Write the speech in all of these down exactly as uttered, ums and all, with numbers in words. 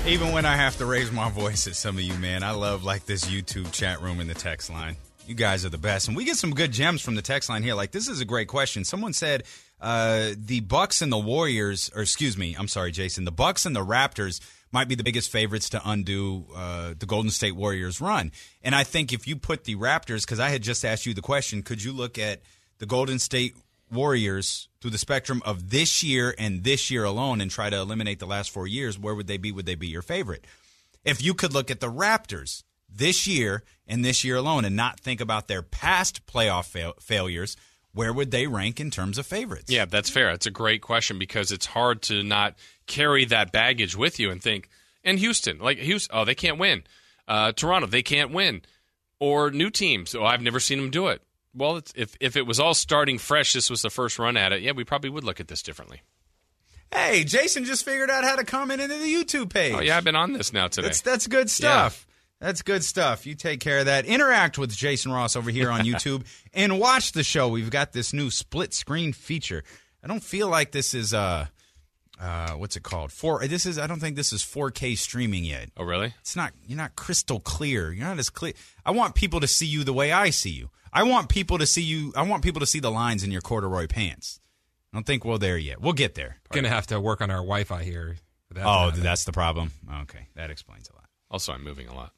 Even when I have to raise my voice at some of you, man, I love like this YouTube chat room and the text line. You guys are the best. And we get some good gems from the text line here. Like, this is a great question. Someone said uh, the Bucks and the Warriors, or excuse me, I'm sorry, Jason, the Bucks and the Raptors might be the biggest favorites to undo uh, the Golden State Warriors run. And I think if you put the Raptors, because I had just asked you the question, could you look at the Golden State Warriors through the spectrum of this year and this year alone and try to eliminate the last four years, where would they be? Would they be your favorite? If you could look at the Raptors this year and this year alone and not think about their past playoff fail- failures, where would they rank in terms of favorites? Yeah, that's fair. It's a great question because it's hard to not carry that baggage with you and think, and Houston, like Houston, oh, they can't win. Uh, Toronto, they can't win. Or new teams, oh, I've never seen them do it. Well, it's, if if it was all starting fresh, this was the first run at it, yeah, we probably would look at this differently. Hey, Jason just figured out how to comment into the YouTube page. Oh, yeah, I've been on this now today. That's, that's good stuff. Yeah. That's good stuff. You take care of that. Interact with Jason Ross over here on YouTube and watch the show. We've got this new split screen feature. I don't feel like this is uh uh what's it called? Four this is I don't think this is four K streaming yet. Oh, really? It's not you're not crystal clear. You're not as clear. I want people to see you the way I see you. I want people to see you I want people to see the lines in your corduroy pants. I don't think we're there yet. We'll get there. We're going to have to work on our Wi-Fi here. For that oh, that's the problem? Okay, that explains a lot. Also, I'm moving a lot.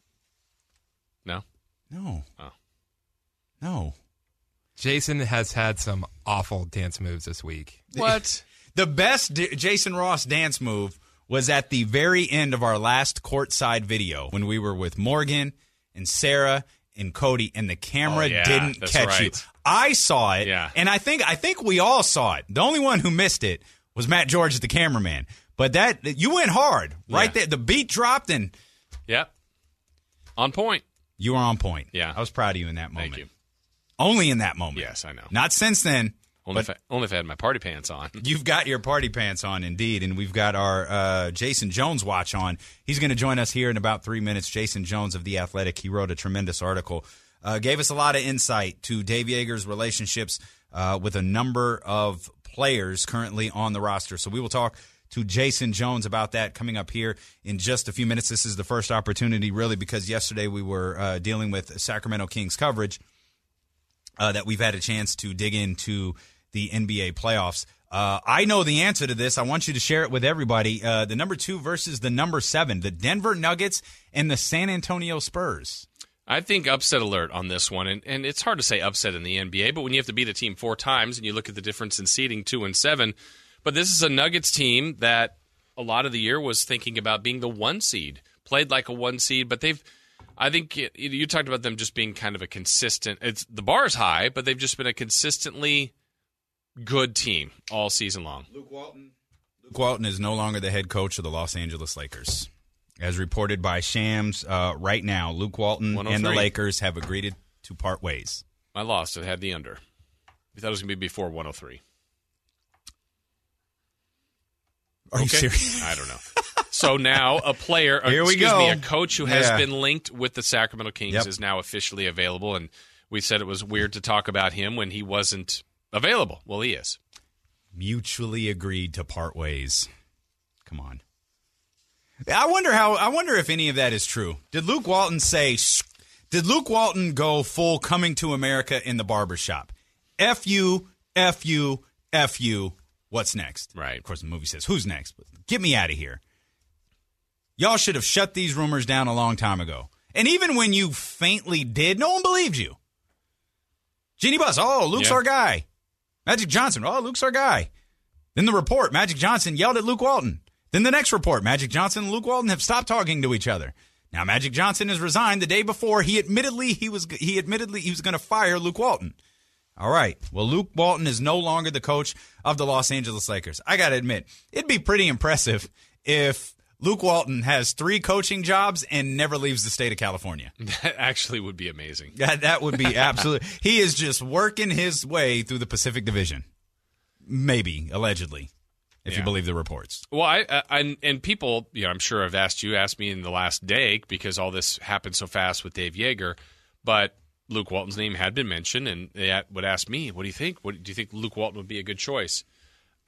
No? No. Oh. No. Jason has had some awful dance moves this week. What? The best D- Jason Ross dance move was at the very end of our last courtside video when we were with Morgan and Sarah and Cody, and the camera oh, yeah, didn't catch right. you. I saw it, yeah. and I think I think we all saw it. The only one who missed it was Matt George, the cameraman. But that you went hard right yeah. there. The beat dropped, and yep, on point. You were on point. Yeah, I was proud of you in that moment. Thank you. Only in that moment. Yes, I know. Not since then. Only if, I, only if I had my party pants on. You've got your party pants on, indeed, and we've got our uh, Jason Jones watch on. He's going to join us here in about three minutes. Jason Jones of The Athletic. He wrote a tremendous article. Uh, gave us a lot of insight to Dave Yeager's relationships uh, with a number of players currently on the roster. So we will talk to Jason Jones about that coming up here in just a few minutes. This is the first opportunity, really, because yesterday we were uh, dealing with Sacramento Kings coverage uh, that we've had a chance to dig into the N B A playoffs. Uh, I know the answer to this. I want you to share it with everybody. Uh, the number two versus the number seven, the Denver Nuggets and the San Antonio Spurs. I think upset alert on this one, and, and it's hard to say upset in the N B A, but when you have to beat a team four times and you look at the difference in seeding, two and seven, but this is a Nuggets team that a lot of the year was thinking about being the one seed, played like a one seed, but they've, I think it, you talked about them just being kind of a consistent, it's the bar is high, but they've just been a consistently good team all season long. Luke Walton. Luke Walton is no longer the head coach of the Los Angeles Lakers. As reported by Shams uh, right now, Luke Walton and the Lakers have agreed to part ways. I lost. I had the under. We thought it was going to be before one oh three. Are okay. you serious? I don't know. So now a player, Here we excuse go. me, a coach who has yeah. been linked with the Sacramento Kings yep. is now officially available, and we said it was weird to talk about him when he wasn't available. Well, he is. Mutually agreed to part ways. Come on. I wonder how. I wonder if any of that is true. Did Luke Walton say? Did Luke Walton go full Coming to America in the barbershop? F you, F you, F you. What's next? Right. Of course, the movie says, "Who's next?" But get me out of here. Y'all should have shut these rumors down a long time ago. And even when you faintly did, no one believed you. Jeannie Buss, oh, Luke's yeah. our guy. Magic Johnson, oh, Luke's our guy. Then the report, Magic Johnson yelled at Luke Walton. Then the next report, Magic Johnson and Luke Walton have stopped talking to each other. Now Magic Johnson has resigned the day before he admittedly he was he admittedly he was going to fire Luke Walton. All right. Well, Luke Walton is no longer the coach of the Los Angeles Lakers. I got to admit, it'd be pretty impressive if Luke Walton has three coaching jobs and never leaves the state of California. That actually would be amazing. That that would be absolutely. He is just working his way through the Pacific Division. Maybe, allegedly. If yeah. you believe the reports. Well, I, I and people, you know, I'm sure have asked you, asked me in the last day because all this happened so fast with Dave Yeager, but Luke Walton's name had been mentioned, and they would ask me, "What do you think? What do you think Luke Walton would be a good choice?"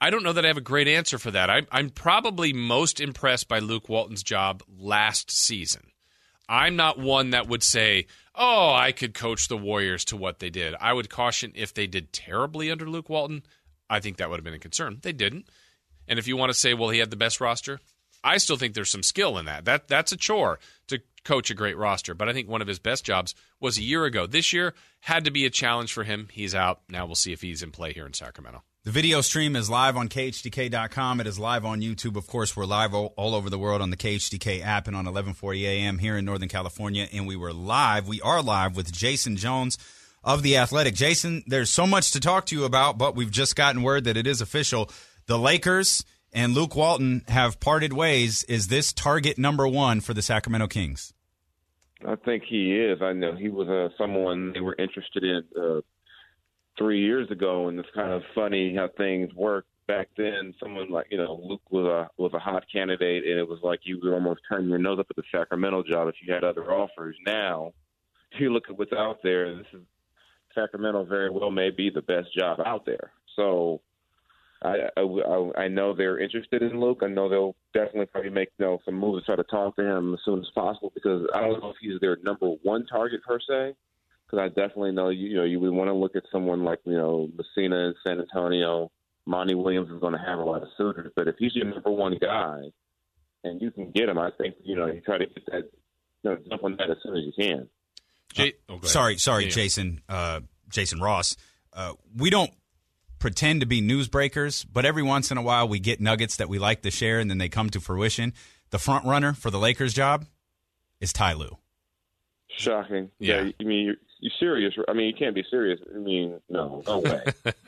I don't know that I have a great answer for that. I, I'm probably most impressed by Luke Walton's job last season. I'm not one that would say, oh, I could coach the Warriors to what they did. I would caution if they did terribly under Luke Walton, I think that would have been a concern. They didn't. And if you want to say, well, he had the best roster, I still think there's some skill in that. That That's a chore to coach a great roster. But I think one of his best jobs was a year ago. This year had to be a challenge for him. He's out. Now we'll see if he's in play here in Sacramento. The video stream is live on K H D K dot com. It is live on YouTube. Of course, we're live all, all over the world on the K H D K app and on eleven forty a.m. here in Northern California. And we were live. We are live with Jason Jones of The Athletic. Jason, there's so much to talk to you about, but we've just gotten word that it is official. The Lakers and Luke Walton have parted ways. Is this target number one for the Sacramento Kings? I think he is. I know he was uh, someone they were interested in uh, three years ago, and it's kind of funny how things work. Back then, someone like, you know, Luke was a was a hot candidate, and it was like you would almost turn your nose up at the Sacramento job if you had other offers. Now, if you look at what's out there, this is Sacramento very well may be the best job out there. So I, I, I know they're interested in Luke. I know they'll definitely probably make, you know, some moves to try to talk to him as soon as possible, because I don't know if he's their number one target per se. Because I definitely know, you, you know, you would want to look at someone like, you know, Messina in San Antonio. Monty Williams is going to have a lot of suitors. But if he's your number one guy and you can get him, I think, you know, you try to get that, you know, jump on that as soon as you can. Jay, oh, sorry, sorry, yeah. Jason, uh, Jason Ross. Uh, we don't pretend to be newsbreakers, but every once in a while we get nuggets that we like to share, and then they come to fruition. The front runner for the Lakers job is Ty Lue. Shocking. Yeah. yeah I mean, you're, you're serious. I mean, you can't be serious. I mean, no, no way.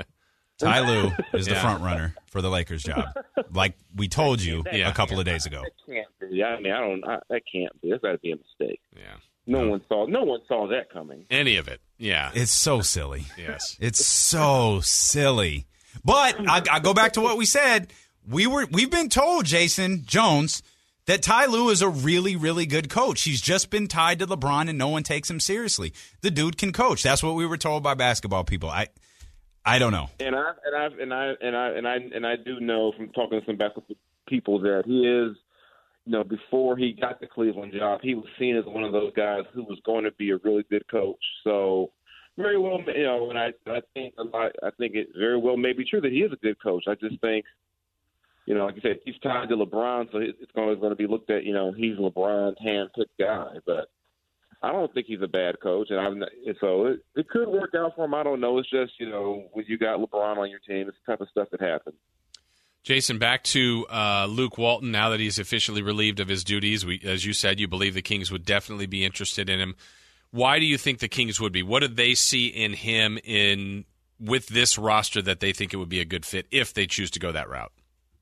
Ty Lue is the yeah. front runner for the Lakers job, like we told you yeah. a couple of days ago. That can't be. I mean, I don't. I, that can't be. That's got to be a mistake. Yeah. No, no one saw. No one saw that coming. Any of it. Yeah. It's so silly. Yes. It's so silly. But I, I go back to what we said. We were we've been told, Jason Jones, that Ty Lue is a really, really good coach. He's just been tied to LeBron, and no one takes him seriously. The dude can coach. That's what we were told by basketball people. I, I don't know. And I and I and I and I and I and I do know from talking to some basketball people that he is, you know, before he got the Cleveland job, he was seen as one of those guys who was going to be a really good coach. So very well, you know, and I I think a lot. I think it very well may be true that he is a good coach. I just think, you know, like you said, he's tied to LeBron, so it's going to, going to be looked at, you know, he's LeBron's hand-picked guy. But I don't think he's a bad coach, and I'm not, and so it, it could work out for him. I don't know. It's just, you know, when you got LeBron on your team, it's the type of stuff that happens. Jason, back to uh, Luke Walton. Now that he's officially relieved of his duties, we, as you said, you believe the Kings would definitely be interested in him. Why do you think the Kings would be? What did they see in him in with this roster that they think it would be a good fit if they choose to go that route?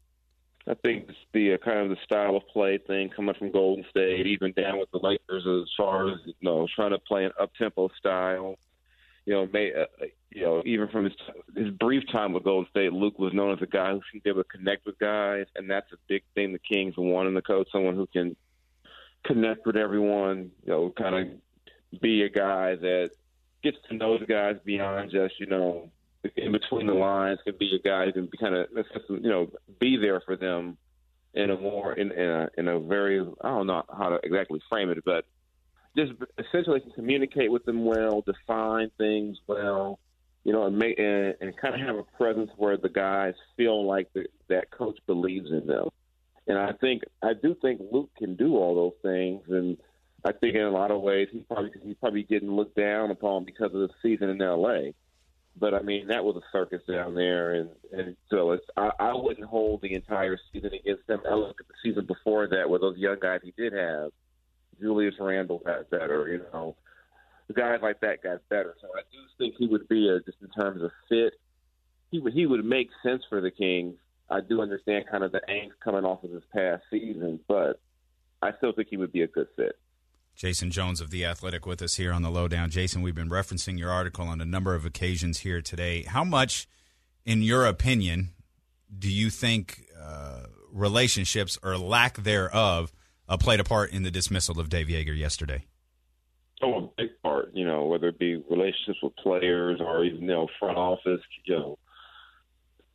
I think it's the uh, kind of the style of play thing coming from Golden State, even down with the Lakers, as far as, you know, trying to play an up-tempo style. You know, may, uh, you know, even from his his brief time with Golden State, Luke was known as a guy who can be able to connect with guys, and that's a big thing the Kings want in the coach, someone who can connect with everyone, you know, kind of be a guy that gets to know the guys beyond just, you know, in between the lines, can be a guy who can be kind of, you know, be there for them in a more, in, in, a, in a very, I don't know how to exactly frame it, but just essentially can communicate with them well, define things well, you know, and make and, and kind of have a presence where the guys feel like the, that coach believes in them. And I think, I do think Luke can do all those things, and I think in a lot of ways he's probably he's probably getting looked down upon because of the season in L A. But, I mean, that was a circus down there, and, and so it's, I, I wouldn't hold the entire season against them. I look at the season before that where those young guys he did have, Julius Randle got better, you know. The guys like that got better. So I do think he would be, a, just in terms of fit, he would, he would make sense for the Kings. I do understand kind of the angst coming off of his past season, but I still think he would be a good fit. Jason Jones of The Athletic with us here on the Lowdown. Jason, we've been referencing your article on a number of occasions here today. How much, in your opinion, do you think uh, relationships or lack thereof uh, played a part in the dismissal of Dave Joerger yesterday? Oh, a big part, you know, whether it be relationships with players or even, you know, front office, you know.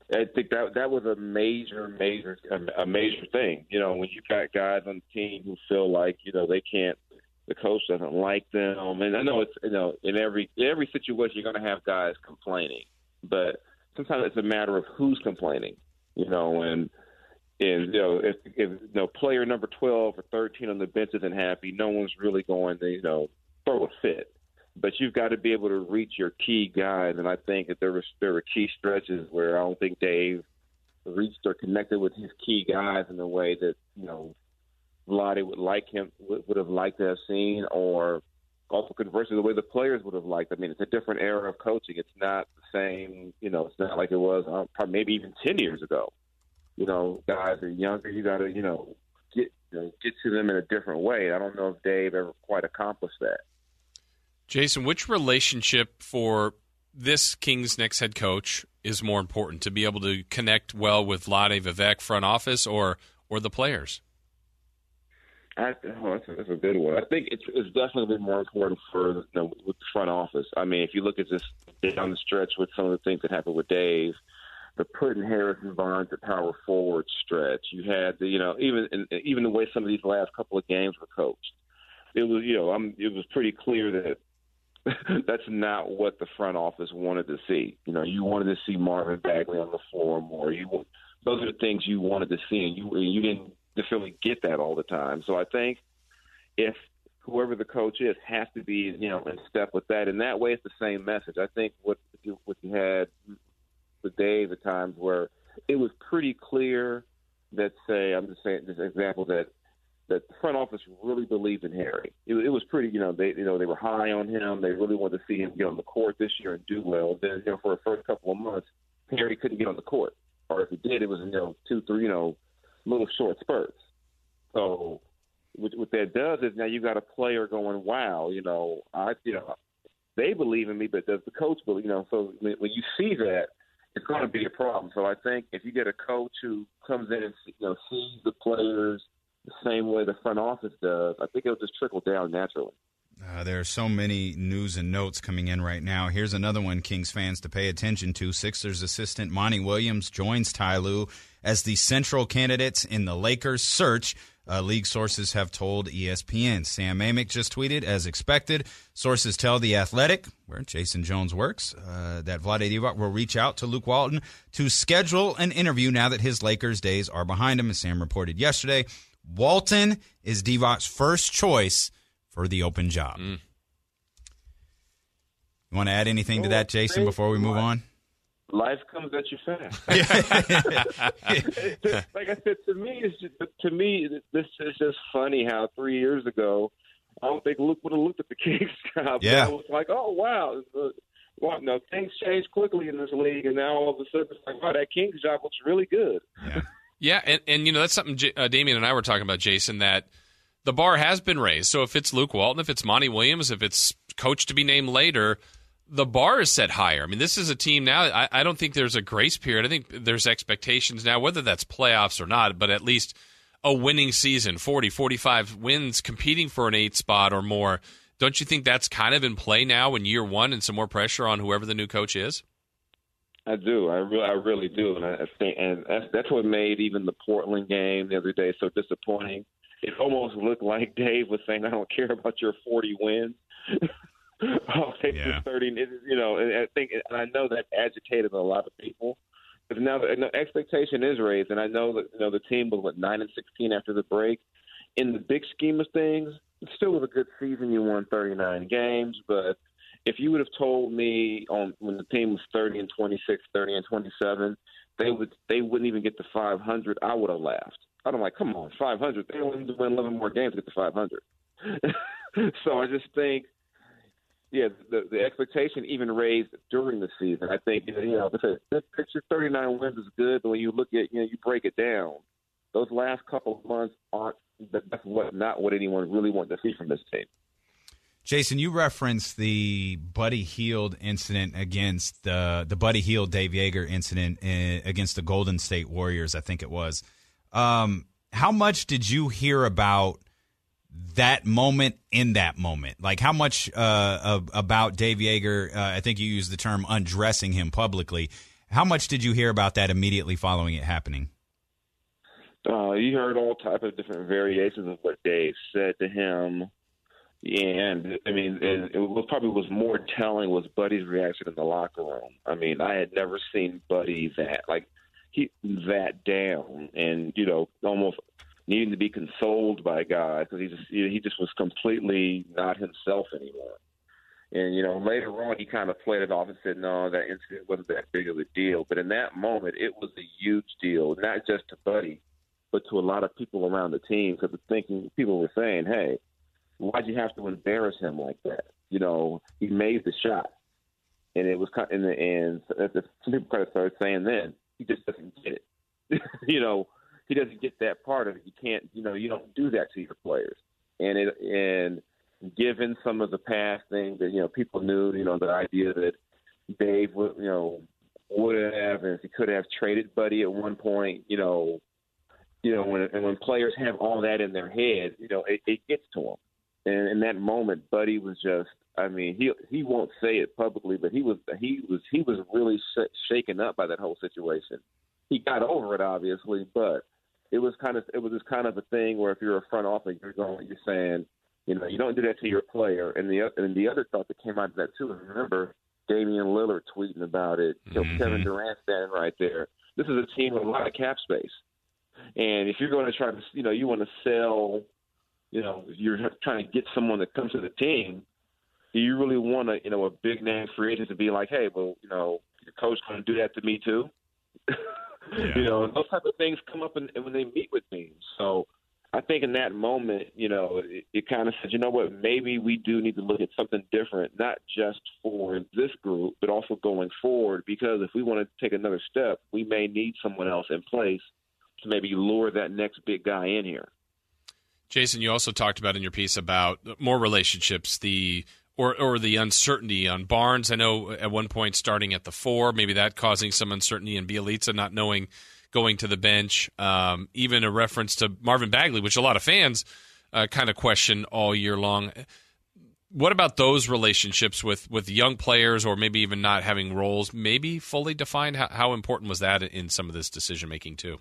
I think that that was a major, major, a major thing. You know, when you got guys on the team who feel like, you know, they can't, the coach doesn't like them. And I know it's, you know, in every in every situation you're going to have guys complaining, but sometimes it's a matter of who's complaining. You know, and and you know if if you know player number twelve or thirteen on the bench isn't happy, no one's really going to, you know, throw a fit. But you've got to be able to reach your key guys, and I think that there were there were key stretches where I don't think Dave reached or connected with his key guys in a way that, you know, Vlade would like him would, would have liked to have seen, or also conversely the way the players would have liked. I mean, it's a different era of coaching. It's not the same, you know. It's not like it was uh, probably maybe even ten years ago. You know, guys are younger. You got to, you know, get you know, get to them in a different way. I don't know if Dave ever quite accomplished that. Jason, which relationship for this Kings next head coach is more important, to be able to connect well with Vlade, Vivek, front office, or or the players? I, oh, that's, a, that's a good one. I think it's, it's definitely been more important for, you know, with the front office. I mean, if you look at this down the stretch with some of the things that happened with Dave, the putting Harrison Barnes at power forward stretch, you had the, you know, even even the way some of these last couple of games were coached, it was, you know, I'm, it was pretty clear that that's not what the front office wanted to see. You know, you wanted to see Marvin Bagley on the floor more. You, those are the things you wanted to see, and you you didn't necessarily get that all the time. So I think if whoever the coach is has to be, you know, in step with that, and that way it's the same message. I think what you, what you had with Dave at times where it was pretty clear that, say, I'm just saying this example, that that the front office really believed in Harry. It, it was pretty, you know, they you know they were high on him. They really wanted to see him get on the court this year and do well. Then, you know, for the first couple of months, Harry couldn't get on the court, or if he did, it was, you know, two, three, you know, little short spurts. So what, what that does is now you got a player going, wow, you know, I, you know, they believe in me, but does the coach believe? You know, so when, when you see that, it's going to be a problem. So I think if you get a coach who comes in and, you know, sees the players the same way the front office does, I think it'll just trickle down naturally. Uh, there are so many news and notes coming in right now. Here's another one Kings fans to pay attention to. Sixers assistant Monty Williams joins Ty Lue as the central candidates in the Lakers search. Uh, league sources have told E S P N. Sam Amick just tweeted, as expected, sources tell The Athletic, where Jason Jones works, uh, that Vlade Divac will reach out to Luke Walton to schedule an interview now that his Lakers days are behind him. As Sam reported yesterday, Walton is Divac's first choice for the open job. Mm. You want to add anything to that, Jason, before we move on? Life comes at you fast. Like I said, to me, it's just, to me, this is just funny how three years ago, I don't think Luke would have looked at the Kings job. Yeah. I was like, oh, wow. Well, no, things change quickly in this league, and now all of a sudden it's like, wow, that Kings job looks really good. Yeah, yeah and, and, you know, that's something J- uh, Damian and I were talking about, Jason, that the bar has been raised. So if it's Luke Walton, if it's Monty Williams, if it's coach to be named later, the bar is set higher. I mean, this is a team now. I, I don't think there's a grace period. I think there's expectations now, whether that's playoffs or not, but at least a winning season, forty, forty-five wins, competing for an eight spot or more. Don't you think that's kind of in play now in year one and some more pressure on whoever the new coach is? I do. I really, I really do. And I think, and that's, that's what made even the Portland game the other day so disappointing. It almost looked like Dave was saying, I don't care about your forty wins. I'll take yeah. this thirty. You know, and I think, and I know that agitated a lot of people. Because now the expectation is raised, and I know that, you know, the team was what, nine and sixteen after the break. In the big scheme of things, it still was a good season. You won thirty-nine games, but if you would have told me on when the team was thirty and twenty-six, thirty and twenty-seven, they would they wouldn't even get to five hundred, I would have laughed. I'm like, come on, five hundred. They only need to win eleven more games to get to five hundred. So I just think, yeah, the, the expectation even raised during the season. I think, you know, this picture thirty-nine wins is good, but when you look at, you know, you break it down, those last couple of months aren't, that's what, not what anyone really wanted to see from this team. Jason, you referenced the Buddy Hield incident against the the Buddy Hield Dave Yeager incident in, against the Golden State Warriors, I think it was. Um, how much did you hear about that moment in that moment? Like, how much uh, of, about Dave Yeager, uh, I think you used the term undressing him publicly, How much did you hear about that immediately following it happening? Uh, you heard all type of different variations of what Dave said to him. And, I mean, and it was probably was more telling was Buddy's reaction in the locker room. I mean, I had never seen Buddy that, like, he that down and, you know, almost needing to be consoled by guys because he just, he just was completely not himself anymore. And, you know, later on he kind of played it off and said, no, that incident wasn't that big of a deal. But in that moment, it was a huge deal, not just to Buddy, but to a lot of people around the team because the thinking people were saying, hey, why'd you have to embarrass him like that? You know, he made the shot. And it was kind of, and, and some people kind of started saying then, he just doesn't get it. you know, he doesn't get that part of it. You can't, you know, you don't do that to your players. And it, and given some of the past things that, you know, people knew, you know, the idea that Dave would, you know, would have, and if he could have traded Buddy at one point, you know, you know, when and when players have all that in their head, you know, it, it gets to them. And in that moment, Buddy was just, I mean, he he won't say it publicly, but he was he was he was really sh- shaken up by that whole situation. He got over it, obviously, but it was kind of it was just kind of a thing where if you're a front office, you're going, you're saying, you know, you don't do that to your player. And the and the other thought that came out of that too is remember Damian Lillard tweeting about it, you know, mm-hmm. Kevin Durant standing right there. This is a team with a lot of cap space, and if you're going to try to, you know, you want to sell. You know, you're trying to get someone that comes to the team. Do you really want to, you know, a big name free agent to be like, hey, well, you know, your coach going to do that to me too? yeah. You know, those type of things come up in, when they meet with teams. So I think in that moment, you know, it, it kind of said, you know what, maybe we do need to look at something different, not just for this group, but also going forward, because if we want to take another step, we may need someone else in place to maybe lure that next big guy in here. Jason, you also talked about in your piece about more relationships, the or or the uncertainty on Barnes. I know at one point starting at the four, maybe that causing some uncertainty in Bjelica not knowing going to the bench. Um, even a reference to Marvin Bagley, which a lot of fans uh, kind of question all year long. What about those relationships with, with young players or maybe even not having roles maybe fully defined? How, how important was that in some of this decision making too?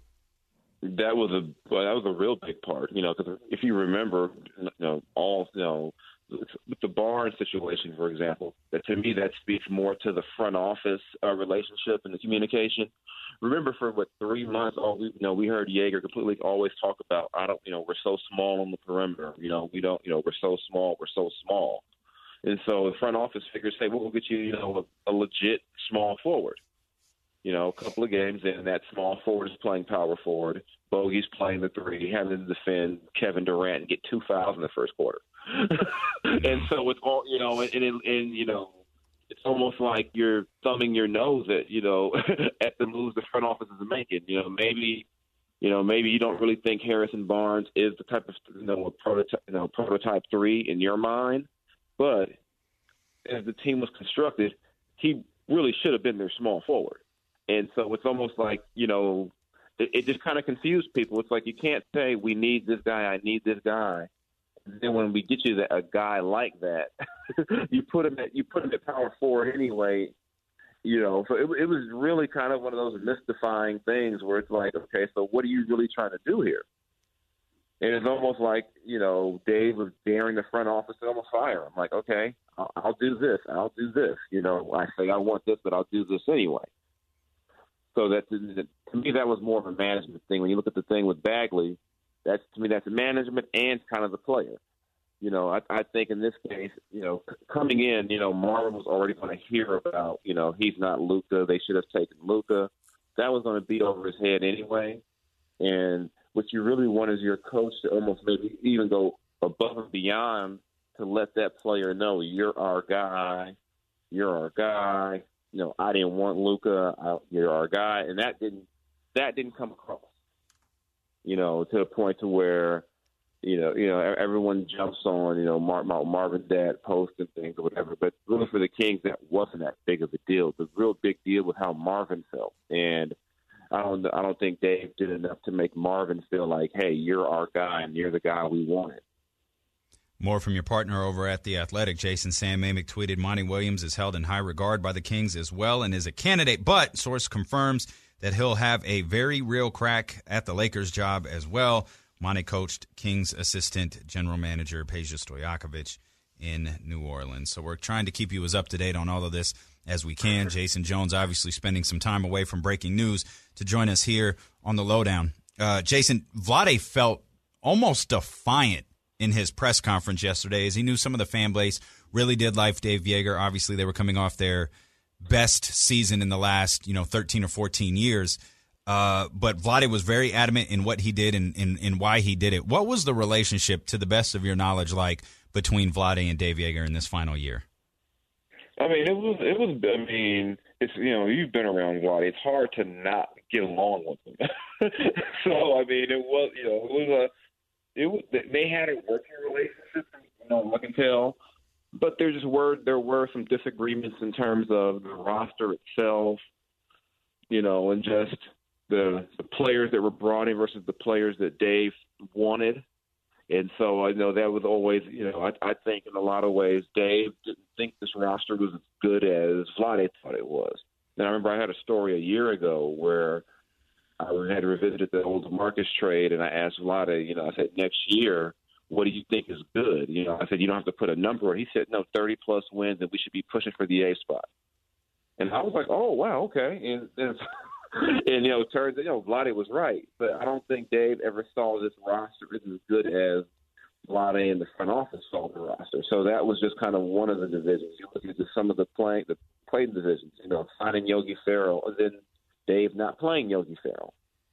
That was a well, that was a real big part, you know, because if you remember, you know, all you know, with the Barnes situation, for example, that to me that speaks more to the front office uh, relationship and the communication. Remember, for what three months, all we you know, we heard Jaeger completely always talk about, I don't, you know, we're so small on the perimeter, you know, we don't, you know, we're so small, we're so small, and so the front office figures say, well, we'll get you, you know, a, a legit small forward. You know, a couple of games in, that small forward is playing power forward. Bogey's playing the three, having to defend Kevin Durant and get two fouls in the first quarter. and so it's all, you know, and, and, and, you know, it's almost like you're thumbing your nose at, you know, at the moves the front office is making. You know, maybe, you know, maybe you don't really think Harrison Barnes is the type of, you know, a prototype, you know, prototype three in your mind. But as the team was constructed, he really should have been their small forward. And so it's almost like, you know, it, it just kind of confused people. It's like you can't say we need this guy, I need this guy. And then when we get you a guy like that, you put him at you put him at power forward anyway. You know, so it, it was really kind of one of those mystifying things where it's like, okay, so what are you really trying to do here? And it's almost like, you know, Dave was daring the front office to almost fire him. Like, okay, I'll, I'll do this, I'll do this. You know, I say I want this, but I'll do this anyway. So that to me, that was more of a management thing. When you look at the thing with Bagley, that's to me, that's management and kind of the player. You know, I, I think in this case, you know, coming in, you know, Marvin was already going to hear about, you know, he's not Luka. They should have taken Luka. That was going to be over his head anyway. And what you really want is your coach to almost maybe even go above and beyond to let that player know you're our guy, you're our guy. You know, I didn't want Luka. You're our guy, and that didn't that didn't come across. You know, to the point to where, you know, you know, everyone jumps on, you know, Mar- Mar- Marvin's dad posting things or whatever. But really, for the Kings, that wasn't that big of a deal. The real big deal was how Marvin felt, and I don't I don't think Dave did enough to make Marvin feel like, hey, you're our guy, and you're the guy we wanted. More from your partner over at The Athletic. Jason Sam Amick tweeted, Monty Williams is held in high regard by the Kings as well and is a candidate, but source confirms that he'll have a very real crack at the Lakers job as well. Monty coached Kings assistant general manager Peja Stojakovic in New Orleans. So we're trying to keep you as up to date on all of this as we can. Jason Jones obviously spending some time away from breaking news to join us here on the Lowdown. Uh, Jason, Vlade felt almost defiant in his press conference yesterday as he knew some of the fan base really did like Dave Joerger. Obviously, they were coming off their best season in the last, you know, thirteen or fourteen years. Uh, but Vlade was very adamant in what he did and, and, and why he did it. What was the relationship, to the best of your knowledge, like between Vlade and Dave Joerger in this final year? I mean, it was, it was, I mean, it's, you know, you've been around Vlade. It's hard to not get along with him. So, I mean, it was, you know, it was a, It was, they had a working relationship, you know, I can tell, but there just were there were some disagreements in terms of the roster itself, you know, and just the the players that were brought in versus the players that Dave wanted. And so I know that was always, you know, I, I think in a lot of ways Dave didn't think this roster was as good as Vlade thought it was. And I remember I had a story a year ago where I had revisited the old Marcus trade, and I asked Vlade, you know, I said, next year, what do you think is good? You know, I said, you don't have to put a number. He said, no, thirty-plus wins, and we should be pushing for the A spot. And I was like, oh, wow, okay. And, and, and you know, it turns out, you know, Vlade was right. But I don't think Dave ever saw this roster as good as Vlade and the front office saw the roster. So that was just kind of one of the divisions. You look at some of the playing, the playing divisions, you know, signing Yogi Ferrell, and then Dave not playing Yogi Ferrell.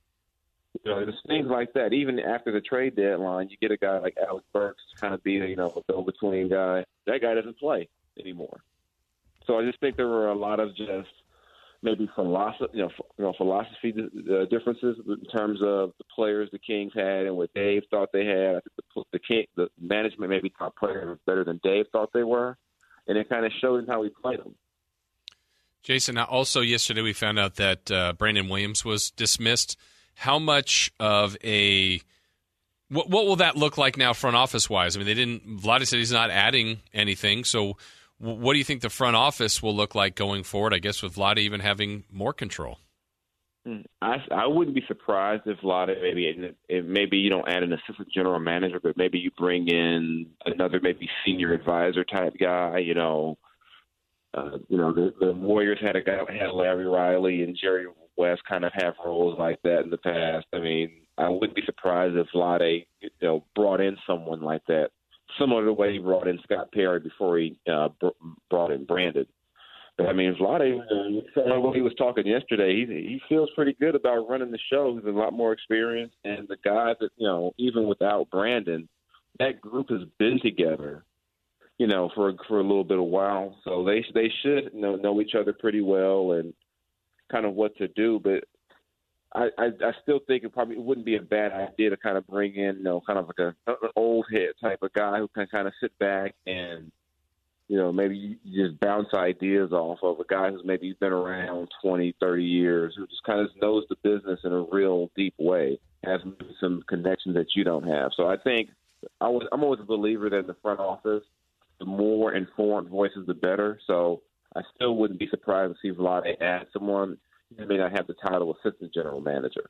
You know, there's things like that. Even after the trade deadline, you get a guy like Alec Burks to kind of be, you know, a go-between guy. That guy doesn't play anymore. So I just think there were a lot of just maybe philosophy, you know, you know philosophy uh, differences in terms of the players the Kings had and what Dave thought they had. I think the, the, King, the management maybe thought players were better than Dave thought they were, and it kind of showed in how he played them. Jason, also yesterday we found out that uh, Brandon Williams was dismissed. How much of a what, what will that look like now, front office wise? I mean, they didn't. Vlade said he's not adding anything. So, what do you think the front office will look like going forward? I guess with Vlade even having more control. I, I wouldn't be surprised if Vlade maybe if maybe you don't add an assistant general manager, but maybe you bring in another maybe senior advisor type guy. You know. Uh, you know, the, the Warriors had a guy had Larry Riley and Jerry West kind of have roles like that in the past. I mean, I wouldn't be surprised if Vlade, you know, brought in someone like that, similar to the way he brought in Scott Perry before he uh, br- brought in Brandon. But I mean, Vlade, uh, what he was talking yesterday, he he feels pretty good about running the show. He's a lot more experienced, and the guys that, you know, even without Brandon, that group has been together, you know, for for a little bit of while. So they they should know know each other pretty well and kind of what to do. But I, I, I still think it probably wouldn't be a bad idea to kind of bring in, you know, kind of like a, an old head type of guy who can kind of sit back and, you know, maybe you just bounce ideas off of a guy who's maybe been around twenty, thirty years, who just kind of knows the business in a real deep way, has some connections that you don't have. So I think I was, I'm always a believer that in the front office, the more informed voices, the better. So I still wouldn't be surprised to see Vlade add someone who may not have the title assistant general manager.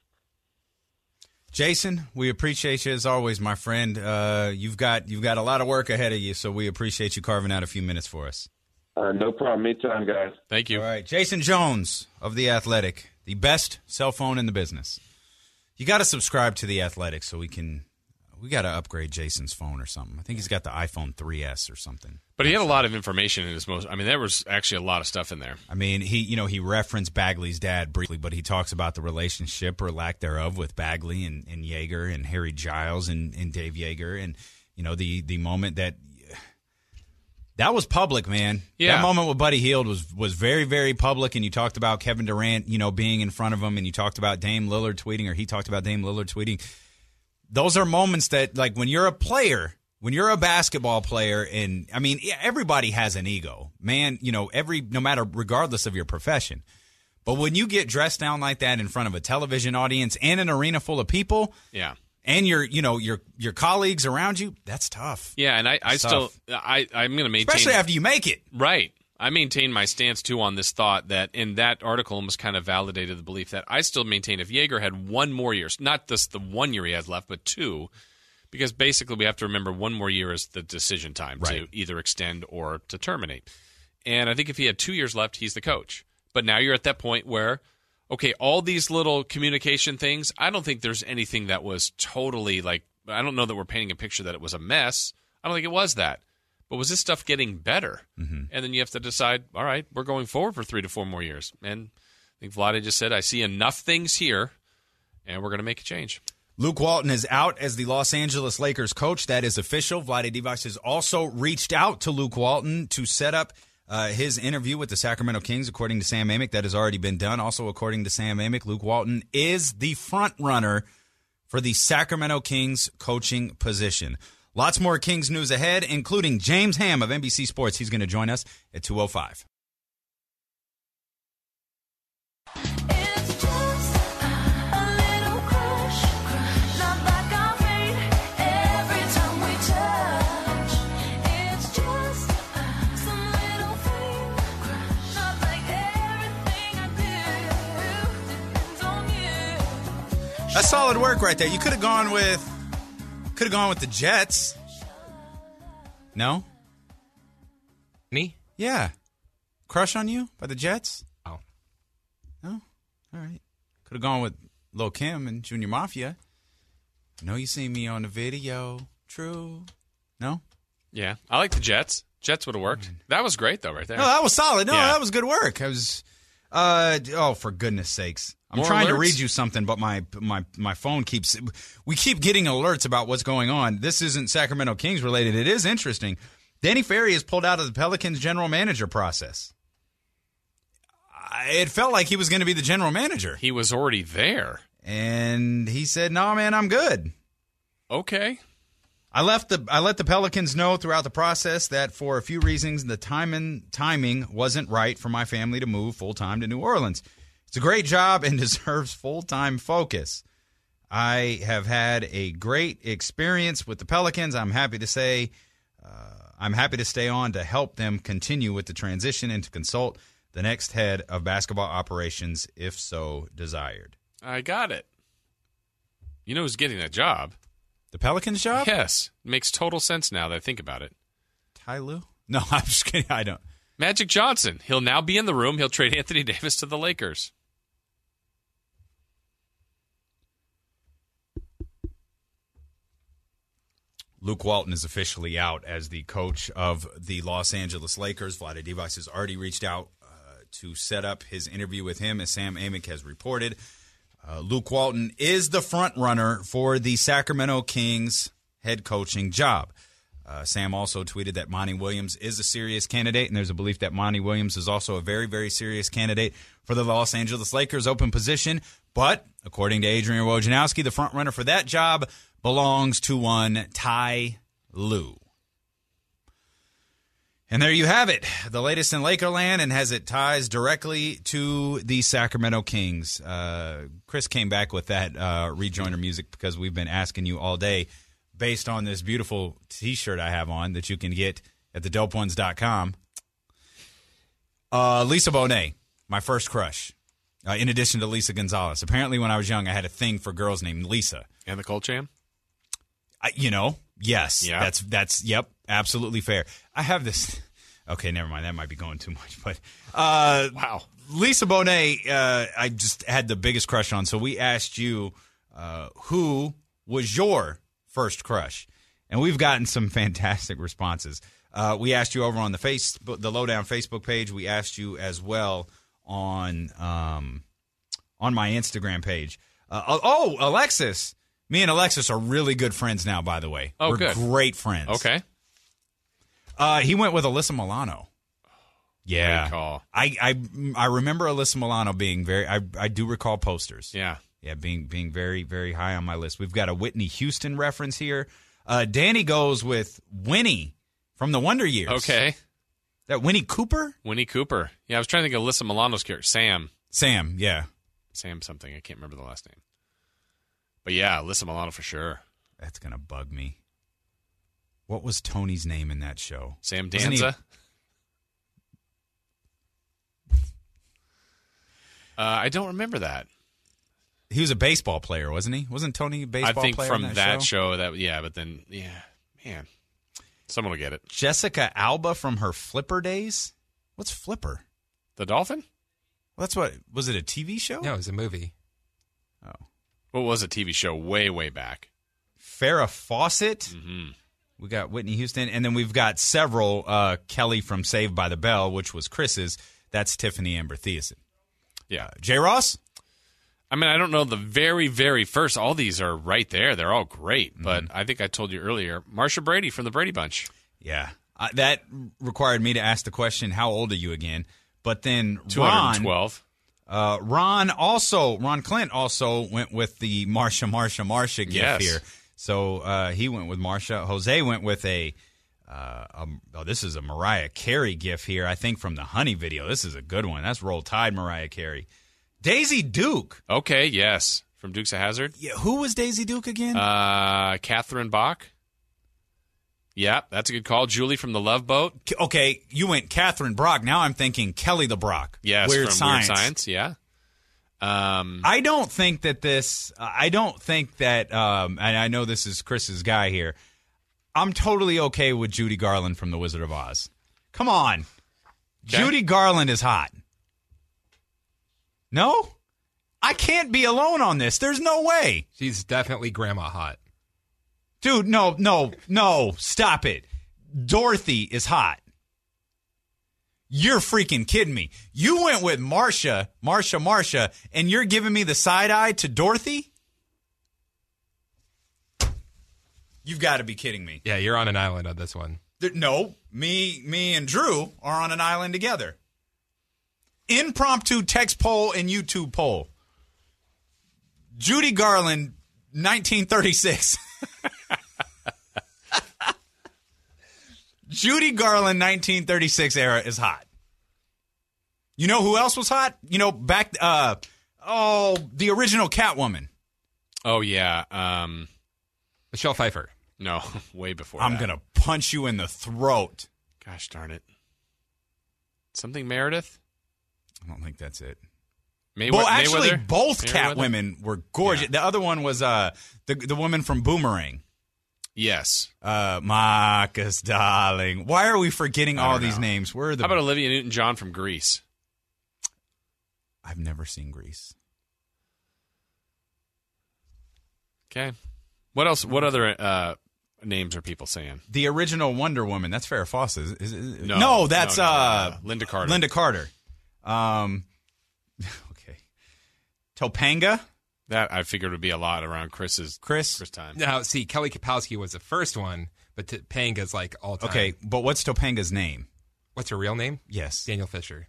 Jason, we appreciate you as always, my friend. Uh, you've got you've got a lot of work ahead of you, so we appreciate you carving out a few minutes for us. Uh, no problem. Anytime, guys. Thank you. All right, Jason Jones of The Athletic, the best cell phone in the business. You got to subscribe to The Athletic so we can we got to upgrade Jason's phone or something. I think he's got the iPhone three S or something. But he had a lot of information in his most. I mean, there was actually a lot of stuff in there. I mean, he you know he referenced Bagley's dad briefly, but he talks about the relationship or lack thereof with Bagley and, and Joerger and Harry Giles and, and Dave Joerger, and you know the the moment that that was public, man. Yeah. That moment with Buddy Hield was was very very public, and you talked about Kevin Durant, you know, being in front of him, and you talked about Dame Lillard tweeting, or he talked about Dame Lillard tweeting. Those are moments that, like, when you're a player. When you're a basketball player, and I mean, everybody has an ego, man, you know, every, no matter, regardless of your profession. But when you get dressed down like that in front of a television audience and an arena full of people, yeah, and your, you know, your your colleagues around you, that's tough. Yeah, and I, I still, I, I'm going to maintain, especially after you make it. Right. I maintain my stance, too, on this thought that in that article almost kind of validated the belief that I still maintain if Yeager had one more year, not just the one year he has left, but two, because basically we have to remember one more year is the decision time right. to either extend or to terminate. And I think if he had two years left, he's the coach. But now you're at that point where, okay, all these little communication things, I don't think there's anything that was totally like, I don't know that we're painting a picture that it was a mess. I don't think it was that. But was this stuff getting better? Mm-hmm. And then you have to decide, all right, we're going forward for three to four more years. And I think Vlade just said, I see enough things here, and we're going to make a change. Luke Walton is out as the Los Angeles Lakers coach. That is official. Vlade Divac has also reached out to Luke Walton to set up uh, his interview with the Sacramento Kings, according to Sam Amick. That has already been done. Also, according to Sam Amick, Luke Walton is the front runner for the Sacramento Kings coaching position. Lots more Kings news ahead, including James Ham of N B C Sports. He's going to join us at two oh five. It's just a little crush, not like our feet every time we touch. It's just some little thing, not like everything I do depends on you. That's solid work right there. You could have gone with... Could have gone with the Jets. No? Me? Yeah. Crush on You by the Jets? Oh. No? All right. Could have gone with Lil' Kim and Junior Mafia. I know you seen me on the video. True. No? Yeah. I like the Jets. Jets would have worked. That was great, though, right there. No, that was solid. No, Yeah. that was good work. I was, uh, oh, for goodness sakes. I'm More trying to alerts? read you something, but my, my my phone keeps... We keep getting alerts about what's going on. This isn't Sacramento Kings related. It is interesting. Danny Ferry is pulled out of the Pelicans general manager process. I- It felt like he was going to be the general manager. He was already there. And he said, no, man, I'm good. Okay. I left the I let the Pelicans know throughout the process that for a few reasons the timing timing wasn't right for my family to move full time to New Orleans. It's a great job and deserves full time focus. I have had a great experience with the Pelicans. I'm happy to say uh, I'm happy to stay on to help them continue with the transition and to consult the next head of basketball operations if so desired. I got it. You know who's getting that job? The Pelicans job? Yes. Makes total sense now that I think about it. Ty Lue? No, I'm just kidding. I don't. Magic Johnson. He'll now be in the room. He'll trade Anthony Davis to the Lakers. Luke Walton is officially out as the coach of the Los Angeles Lakers. Vlade Divac has already reached out uh, to set up his interview with him, as Sam Amick has reported. Uh, Luke Walton is the front runner for the Sacramento Kings head coaching job. Uh, Sam also tweeted that Monty Williams is a serious candidate, and there's a belief that Monty Williams is also a very, very serious candidate for the Los Angeles Lakers open position. But according to Adrian Wojnarowski, the front runner for that job belongs to one Ty Lue. And there you have it, the latest in Lakerland, and has it ties directly to the Sacramento Kings. Uh, Chris came back with that uh, rejoiner music because we've been asking you all day, based on this beautiful T-shirt I have on that you can get at the dope ones dot com. Uh, Lisa Bonet, my first crush, uh, in addition to Lisa Gonzalez. Apparently when I was young, I had a thing for girls named Lisa. And the Colt Jam? I, you know, yes. Yeah. That's, that's, yep, absolutely fair. I have this. Okay, never mind. That might be going too much. But uh, Wow. Lisa Bonet, uh, I just had the biggest crush on. So we asked you uh, who was your first crush, and we've gotten some fantastic responses. Uh, we asked you over on the face, the Lowdown Facebook page. We asked you as well on um, on my Instagram page. Uh, oh, Alexis! Me and Alexis are really good friends now. By the way, Oh, we're good. great friends. Okay. Uh, he went with Alyssa Milano. Yeah, Great call. I, I I remember Alyssa Milano being very. I I do recall posters. Yeah. Yeah, being being very, very high on my list. We've got a Whitney Houston reference here. Uh, Danny goes with Winnie from the Wonder Years. Okay. That Winnie Cooper? Winnie Cooper. Yeah, I was trying to think of Alyssa Milano's character. Sam. Sam, yeah. Sam something. I can't remember the last name. But yeah, Alyssa Milano for sure. That's gonna bug me. What was Tony's name in that show? Sam Wasn't he- Danza. Uh, I don't remember that. He was a baseball player, wasn't he? Wasn't Tony a baseball I think player from in that, show? show that yeah, but then yeah, man, someone will get it. Jessica Alba from her Flipper days. What's Flipper? The Dolphin? Well, that's what was it? A T V show? No, it was a movie. Oh, What was a T V show way way back? Farrah Fawcett. Mm-hmm. We got Whitney Houston, and then we've got several. Uh, Kelly from Saved by the Bell, which was Chris's. That's Tiffany Amber Thiessen. Yeah, J. Ross. I mean, I don't know the very, very first. All these are right there. They're all great. Mm-hmm. But I think I told you earlier, Marsha Brady from the Brady Bunch. Yeah, uh, that required me to ask the question, "How old are you again?" But then two Ron, twelve. uh, Ron also, Ron Clint also went with the Marsha, Marsha, Marsha gift Yes. here. So uh, he went with Marsha. Jose went with a, uh, um, oh, this is a Mariah Carey gift here, I think from the Honey video. This is a good one. That's Roll Tide, Mariah Carey. Daisy Duke. Okay, yes. From Dukes of Hazzard. Yeah, who was Daisy Duke again? Uh, Catherine Bach. Yeah, that's a good call. Julie from The Love Boat. K- okay, you went Catherine Brock. Now I'm thinking Kelly the Brock. Yes, Weird from Science. Weird Science. Yeah. Um, I don't think that this. I don't think that. Um, and I know this is Chris's guy here. I'm totally okay with Judy Garland from The Wizard of Oz. Come on, Okay. Judy Garland is hot. No, I can't be alone on this. There's no way, She's definitely grandma hot. dude. No, no, no. Stop it. Dorothy is hot. You're freaking kidding me. You went with Marsha, Marsha, Marsha, and you're giving me the side eye to Dorothy? You've got to be kidding me. Yeah, you're on an island on this one. There- no, me, me and Drew are on an island together. Impromptu text poll and YouTube poll. Judy Garland, nineteen thirty-six. Judy Garland, nineteen thirty-six era is hot. You know who else was hot? You know, back, uh, oh, the original Catwoman. oh, yeah. Um, Michelle Pfeiffer. no, way before I'm that. going to punch you in the throat. Gosh darn it. Something Meredith? I don't think that's it. May- Well, actually, Mayweather? both Mayweather? Catwomen were gorgeous. Yeah. The other one was uh, the the woman from Boomerang. Yes. Uh, Marcus, darling. Why are we forgetting I all don't these know. names? Where are the? How about Olivia Newton-John from Grease? I've never seen Grease. Okay. What else? What other uh, names are people saying? The original Wonder Woman. That's Farrah Fawcett. Is, is, is- No. no, that's No, no, no, uh, no. Linda Carter. Linda Carter. Um, okay. Topanga, That I figured would be a lot around Chris's Chris. Chris time. Now, see, Kelly Kapowski was the first one, but Topanga's like all time. Okay, but what's Topanga's name? What's her real name? Yes. Daniel Fisher.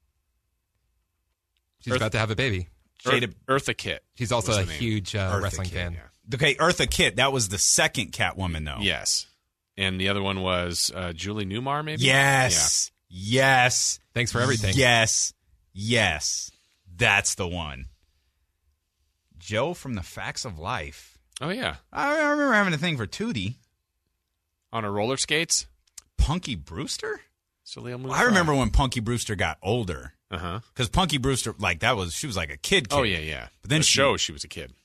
She's Earth- about to have a baby. Jada- Earth, Eartha Kitt. She's also was a the name. huge uh, Eartha wrestling Kitt, fan. Yeah. Okay, Eartha Kitt. That was the second Catwoman, though. Yes. And the other one was uh, Julie Newmar, maybe? Yes. Yes. Thanks for everything. Yes. Yes. That's the one. Joe from the Facts of Life. Yeah. Oh, yeah. I I remember having a thing for Tootie. On her roller skates? Punky Brewster? So Leo Moon I remember when Punky Brewster got older. Uh huh. Because Punky Brewster, like, that was, she was like a kid kid. Oh, yeah, yeah. But then the she- show, she was a kid.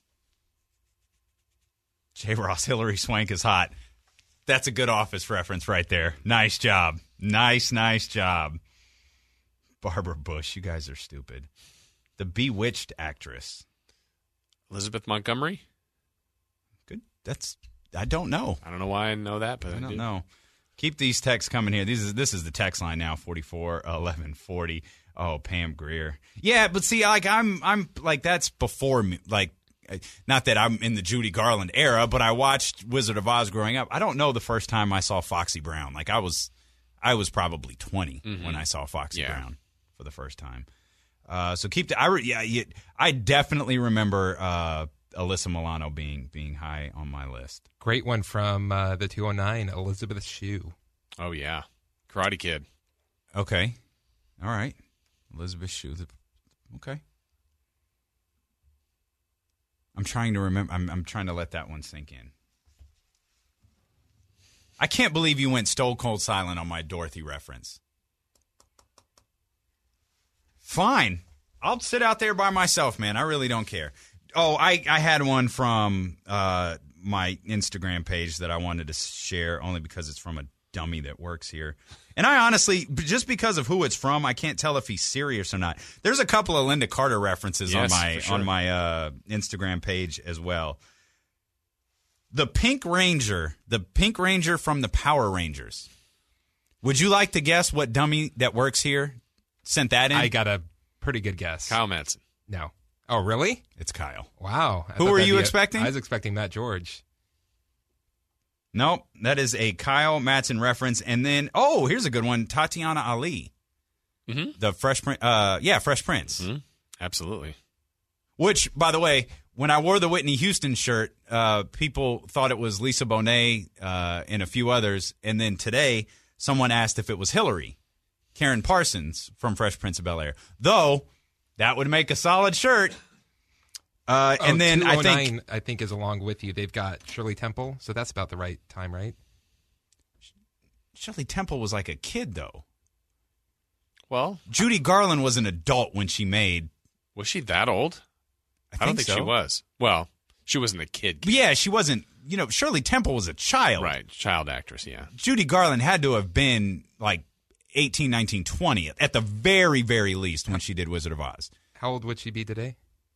J. Ross, Hillary Swank is hot. That's a good Office reference right there. Nice job. Nice, nice job. Barbara Bush, you guys are stupid. The Bewitched actress. Elizabeth Montgomery? Good. That's, I don't know. I don't know why I know that, but I, I don't do. know. Keep these texts coming here. These is This is the text line now, forty-four eleven forty. Oh, Pam Grier. Yeah, but see, like, I'm, I'm, like, that's before me. Like, not that I'm in the Judy Garland era, but I watched Wizard of Oz growing up. I don't know the first time I saw Foxy Brown. Like, I was, I was probably twenty Mm-hmm. when I saw Foxy Yeah. Brown for the first time. Uh, so keep the, I, re, yeah, you, I definitely remember uh, Alyssa Milano being being high on my list. Great one from uh, the two oh nine, Elizabeth Shue. Oh, yeah. Karate Kid. Okay. All right. Elizabeth Shue. The, okay. I'm trying to remember. I'm, I'm trying to let that one sink in. I can't believe you went stone cold silent on my Dorothy reference. Fine. I'll sit out there by myself, man. I really don't care. Oh, I, I had one from uh, my Instagram page that I wanted to share only because it's from a dummy that works here. And I honestly, just because of who it's from, I can't tell if he's serious or not. There's a couple of Linda Carter references Yes, on my for sure. on my uh, Instagram page as well. The Pink Ranger, the Pink Ranger from the Power Rangers. Would you like to guess what dummy that works here sent that in? I got a pretty good guess. Kyle Madsen. No. Oh, really? It's Kyle. Wow. I Who thought were that'd you be a- expecting? I was expecting Matt George. Nope, that is a Kyle Madsen reference. And then, oh, here's a good one, Tatiana Ali. Mm-hmm. The Fresh Prince. Uh, yeah, Fresh Prince. Mm-hmm. Absolutely. Which, by the way, when I wore the Whitney Houston shirt, uh, people thought it was Lisa Bonet uh, and a few others. And then today, someone asked if it was Hillary, Karen Parsons from Fresh Prince of Bel-Air. Though, that would make a solid shirt. Uh, Oh, and then I think... two oh nine, I think, is along with you. They've got Shirley Temple, so that's about the right time, right? Shirley Temple was like a kid, though. Well, Judy Garland was an adult when she made... was she that old? I, I don't think so. she was. Well, she wasn't a kid. But yeah, she wasn't... You know, Shirley Temple was a child. Right. Child actress, yeah. Judy Garland had to have been like eighteen, nineteen, twenty at the very, very least when she did Wizard of Oz. How old would she be today?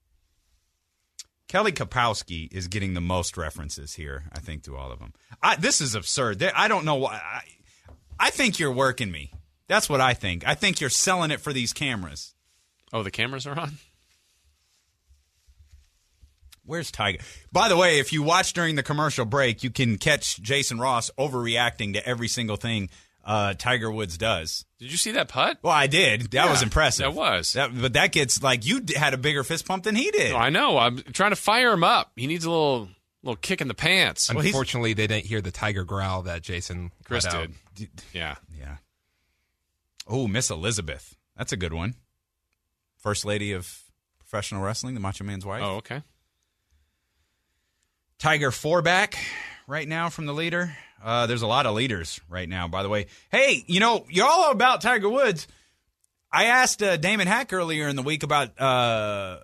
Kelly Kapowski is getting the most references here, I think, to all of them. I, this is absurd. There- I don't know why. I, I think you're working me. That's what I think. I think you're selling it for these cameras. Oh, the cameras are on? Where's Tiger? By the way, if you watch during the commercial break, you can catch Jason Ross overreacting to every single thing uh, Tiger Woods does. Did you see that putt? Well, I did. That Yeah, was impressive. that was. That, but that gets, like, you d- had a bigger fist pump than he did. No, I know. I'm trying to fire him up. He needs a little little kick in the pants. Well, he's- Unfortunately, they didn't hear the tiger growl that Jason Chris let out. did. Yeah. Yeah. Oh, Miss Elizabeth. That's a good one. First lady of professional wrestling, the Macho Man's wife. Oh, okay. Tiger four back right now from the leader. Uh, there's a lot of leaders right now, by the way. Hey, you know, you're all about Tiger Woods. I asked uh, Damon Hack earlier in the week about, uh,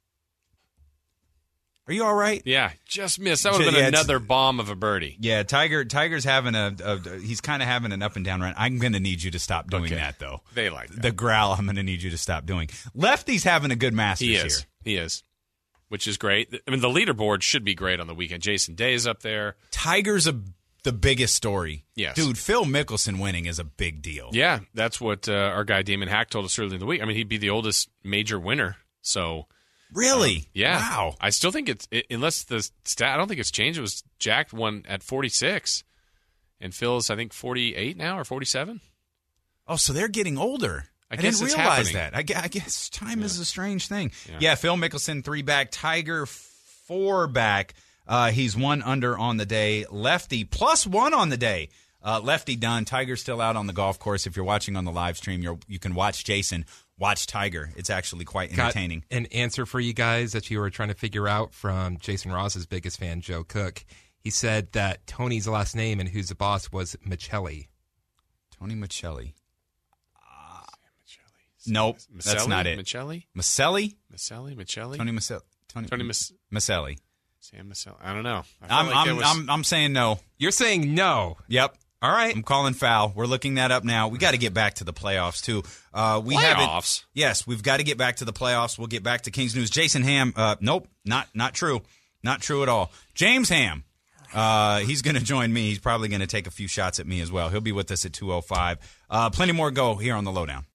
are you all right? Yeah, just missed. That would have Yeah, been it's- another bomb of a birdie. Yeah, Tiger. Tiger's having a, a he's kind of having an up and down run. I'm going to need you to stop doing Okay. that, though. They like that. The growl, I'm going to need you to stop doing. Lefty's having a good Masters He here. is. He is. Which is great. I mean, the leaderboard should be great on the weekend. Jason Day is up there. Tiger's a the biggest story. Yes. Dude, Phil Mickelson winning is a big deal. Yeah, that's what uh, our guy Damon Hack told us earlier in the week. I mean, he'd be the oldest major winner. So, Really? yeah. Wow. I still think it's, it, unless the stat, I don't think it's changed. It was Jack won at forty-six. And Phil's, I think, forty-eight now or forty-seven. Oh, so they're getting older. I I, guess didn't it's realize happening. that. I, gue- I guess time is a strange thing. Yeah. Yeah. Phil Mickelson, three back. Tiger, four back. Uh, he's one under on the day. Lefty, plus one on the day. Uh, Lefty done. Tiger's still out on the golf course. If you're watching on the live stream, you're, you can watch Jason, watch Tiger. It's actually quite Got entertaining. an answer for you guys that you were trying to figure out from Jason Ross's biggest fan, Joe Cook. He said that Tony's last name and who's the boss was Michelli. Tony Michelli. Nope, that's Maselli? not it. Michelli? Maselli? Maselli? Michelli? Tony Maselli. Tony, Tony Mas- Maselli. Sam Maselli. I don't know. I feel I'm, like I'm, there was- I'm, I'm saying no. You're saying no. Yep. All right. I'm calling foul. We're looking that up now. We got to get back to the playoffs, too. Uh, we haven't- Playoffs? Yes, we've got to get back to the playoffs. We'll get back to Kings News. Jason Ham. Uh, nope, not not true. Not true at all. James Ham. Uh, he's going to join me. He's probably going to take a few shots at me as well. He'll be with us at two oh five. Uh, plenty more to go here on the Lowdown.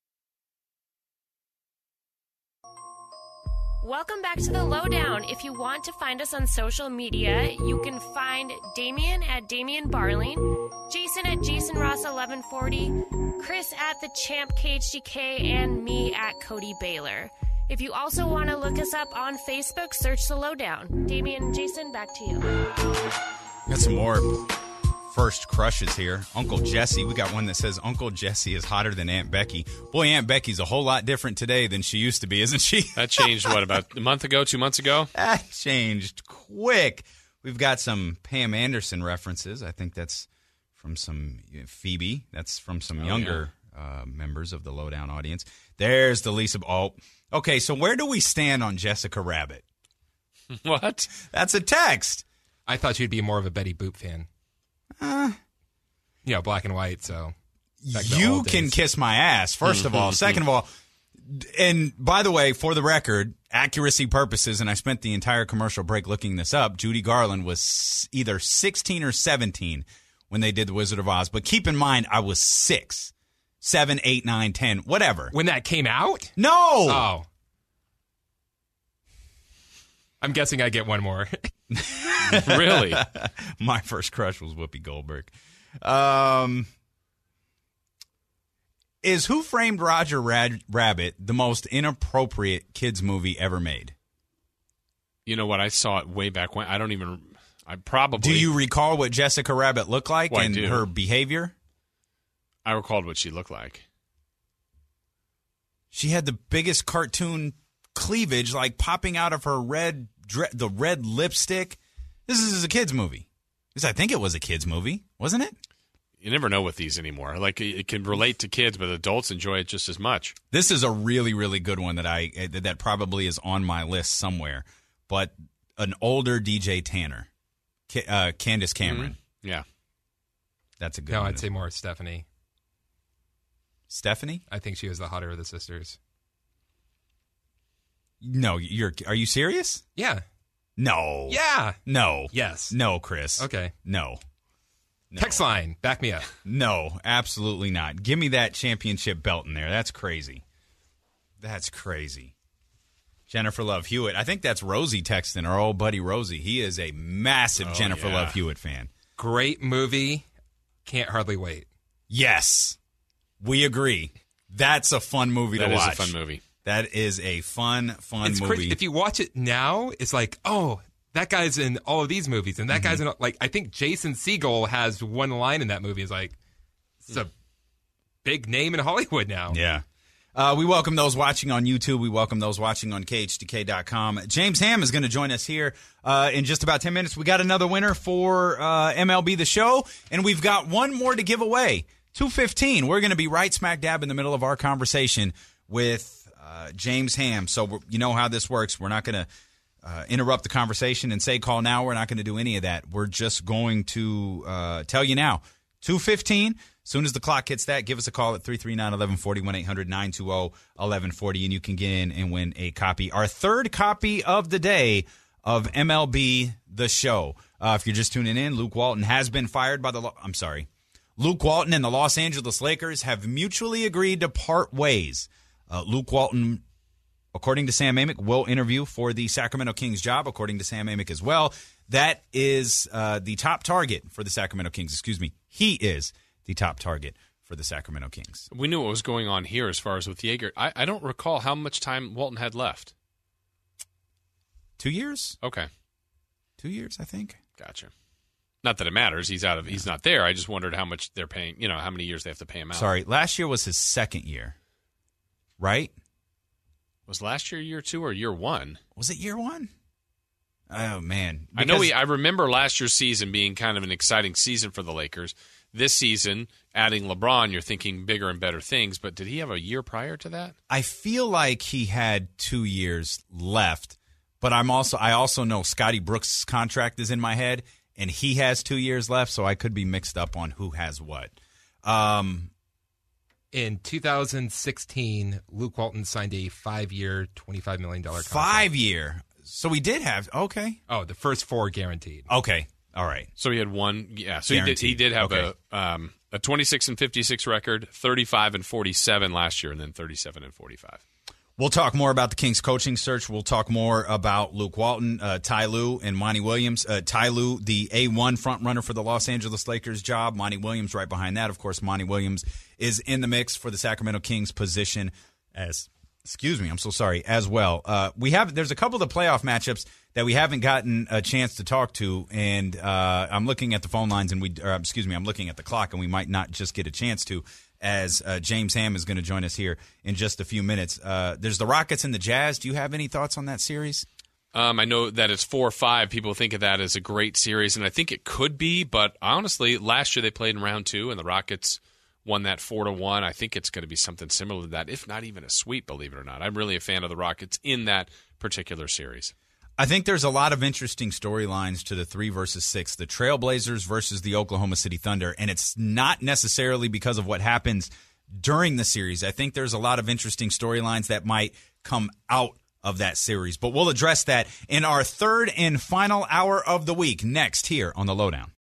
Welcome back to the Lowdown. If you want to find us on social media, you can find Damien at Damien Barling, Jason at Jason Ross eleven forty, Chris at the Champ K H D K, and me at Cody Baylor. If you also want to look us up on Facebook, search the Lowdown. Damien and Jason, back to you. Got some more first crushes here. Uncle Jesse. We got one that says Uncle Jesse is hotter than Aunt Becky. Boy, Aunt Becky's a whole lot different today than she used to be, isn't she? That changed, what, about a month ago, two months ago? That changed quick. We've got some Pam Anderson references. I think that's from some you know, Phoebe. That's from some Oh, younger uh, members of the Lowdown audience. There's the Lisa. Oh, okay. So where do we stand on Jessica Rabbit? What? That's a text. I thought you'd be more of a Betty Boop fan. Uh, You know, black and white, so. back in the you old can days. kiss my ass, first of all. Second of all, and by the way, for the record, accuracy purposes, and I spent the entire commercial break looking this up, Judy Garland was either sixteen or seventeen when they did The Wizard of Oz. But keep in mind, I was six, seven, eight, nine, ten, whatever. When that came out? No! Oh. I'm guessing I get one more. Really? My first crush was Whoopi Goldberg. Um, is Who Framed Roger Rad- Rabbit the most inappropriate kids movie ever made? You know what? I saw it way back when. I don't even. I probably. Do you recall what Jessica Rabbit looked like Well, I and do. her behavior? I recalled what she looked like. She had the biggest cartoon cleavage, like popping out of her red, dre- the red lipstick. This is a kids movie. This, I think it was a kids movie, wasn't it? You never know with these anymore. Like, it it can relate to kids, but adults enjoy it just as much. This is a really, really good one that I uh, that probably is on my list somewhere. But an older D J Tanner, Ca- uh, Candace Cameron. Yeah. That's a good No, one. I'd say more Stephanie. Stephanie? I think she was the hotter of the sisters. No, you're. Are you serious? Yeah. No. Yeah. No. Yes. No, Chris. Okay. No. No. Text line, back me up. No, absolutely not. Give me that championship belt in there. That's crazy. That's crazy. Jennifer Love Hewitt. I think that's Rosie texting, our old buddy Rosie. He is a massive Oh, Jennifer yeah. Love Hewitt fan. Great movie. Can't hardly wait. Yes, we agree. That's a fun movie That to is watch. a fun movie. That is a fun, fun It's movie. crazy. If you watch it now, it's like, oh, that guy's in all of these movies, and that Mm-hmm. guy's in, like, I think Jason Segel has one line in that movie. It's like, it's a big name in Hollywood now. Yeah. Uh, we welcome those watching on YouTube. We welcome those watching on K H D K dot com. James Ham is going to join us here uh, in just about ten minutes. We got another winner for uh, M L B The Show, and we've got one more to give away. two fifteen. We're going to be right smack dab in the middle of our conversation with uh, James Ham. So we're, you know how this works. We're not going to uh, interrupt the conversation and say call now. We're not going to do any of that. We're just going to uh, tell you now. two fifteen. As soon as the clock hits that, give us a call at three three nine, one one four zero, one eight hundred, nine two zero, one one four zero, and you can get in and win a copy. Our third copy of the day of M L B The Show. Uh, if you're just tuning in, Luke Walton has been fired by the Lo- – I'm sorry. Luke Walton and the Los Angeles Lakers have mutually agreed to part ways. Uh, Luke Walton, according to Sam Amick, will interview for the Sacramento Kings job, according to Sam Amick as well. That is uh, the top target for the Sacramento Kings. Excuse me. He is the top target for the Sacramento Kings. We knew what was going on here as far as with Yeager. I, I don't recall how much time Walton had left. Two years? Okay. Two years, I think. Gotcha. Not that it matters. He's out of. He's not there. I just wondered how much they're paying. You know, how many years they have to pay him out. Sorry, last year was his second year, right? Was last year year two or year one? Was it year one? Oh, man. I know. Because- We. I remember last year's season being kind of an exciting season for the Lakers. This season, adding LeBron, you're thinking bigger and better things. But did he have a year prior to that? I feel like he had two years left, but I'm also I also know Scotty Brooks' contract is in my head, and he has two years left, so I could be mixed up on who has what. Um, In two thousand sixteen, Luke Walton signed a five-year, twenty-five million dollars contract. five year. So he did have okay, Oh, the first four guaranteed. okay, all right. So he had one. Yeah. So he did. He Guaranteed. did have Okay. a um, a twenty-six and fifty-six record, thirty-five and forty-seven last year, and then thirty-seven and forty-five. We'll talk more about the Kings coaching search. We'll talk more about Luke Walton, uh, Ty Lue, and Monty Williams. Uh, Ty Lue, the A one front runner for the Los Angeles Lakers job. Monty Williams right behind that. Of course, Monty Williams is in the mix for the Sacramento Kings position as Excuse me, I'm so sorry, as well. Uh, we have There's a couple of the playoff matchups that we haven't gotten a chance to talk to, and uh, I'm looking at the phone lines, and we, or, excuse me, I'm looking at the clock, and we might not just get a chance to, as uh, James Ham is going to join us here in just a few minutes. Uh, there's the Rockets and the Jazz. Do you have any thoughts on that series? Um, I know that it's four or five. People think of that as a great series, and I think it could be, but honestly, last year they played in round two, and the Rockets won that four to one. I think it's going to be something similar to that, if not even a sweep, believe it or not. I'm really a fan of the Rockets in that particular series. I think there's a lot of interesting storylines to the three versus six, the Trailblazers versus the Oklahoma City Thunder, and it's not necessarily because of what happens during the series. I think there's a lot of interesting storylines that might come out of that series, but we'll address that in our third and final hour of the week next here on The Lowdown.